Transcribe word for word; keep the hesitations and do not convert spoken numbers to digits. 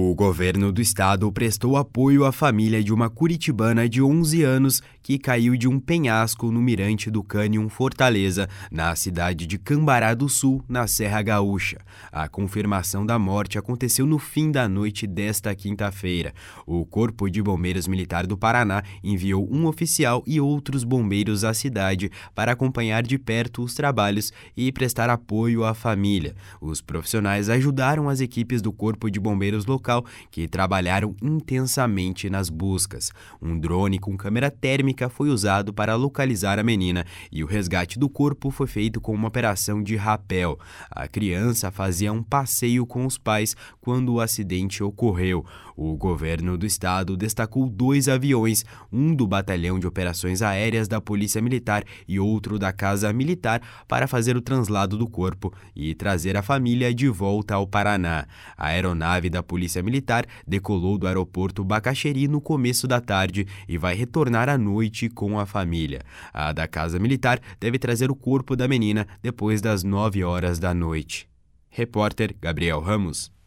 O governo do estado prestou apoio à família de uma curitibana de onze anos que caiu de um penhasco no mirante do Cânion Fortaleza, na cidade de Cambará do Sul, na Serra Gaúcha. A confirmação da morte aconteceu no fim da noite desta quinta-feira. O Corpo de Bombeiros Militar do Paraná enviou um oficial e outros bombeiros à cidade para acompanhar de perto os trabalhos e prestar apoio à família. Os profissionais ajudaram as equipes do Corpo de Bombeiros local, que trabalharam intensamente nas buscas. Um drone com câmera térmica foi usado para localizar a menina e o resgate do corpo foi feito com uma operação de rapel. A criança fazia um passeio com os pais quando o acidente ocorreu. O governo do estado destacou dois aviões, um do Batalhão de Operações Aéreas da Polícia Militar e outro da Casa Militar, para fazer o translado do corpo e trazer a família de volta ao Paraná. A aeronave da Polícia Militar decolou do aeroporto Bacaxeri no começo da tarde e vai retornar à noite com a família. A da Casa Militar deve trazer o corpo da menina depois das nove horas da noite. Repórter Gabriel Ramos.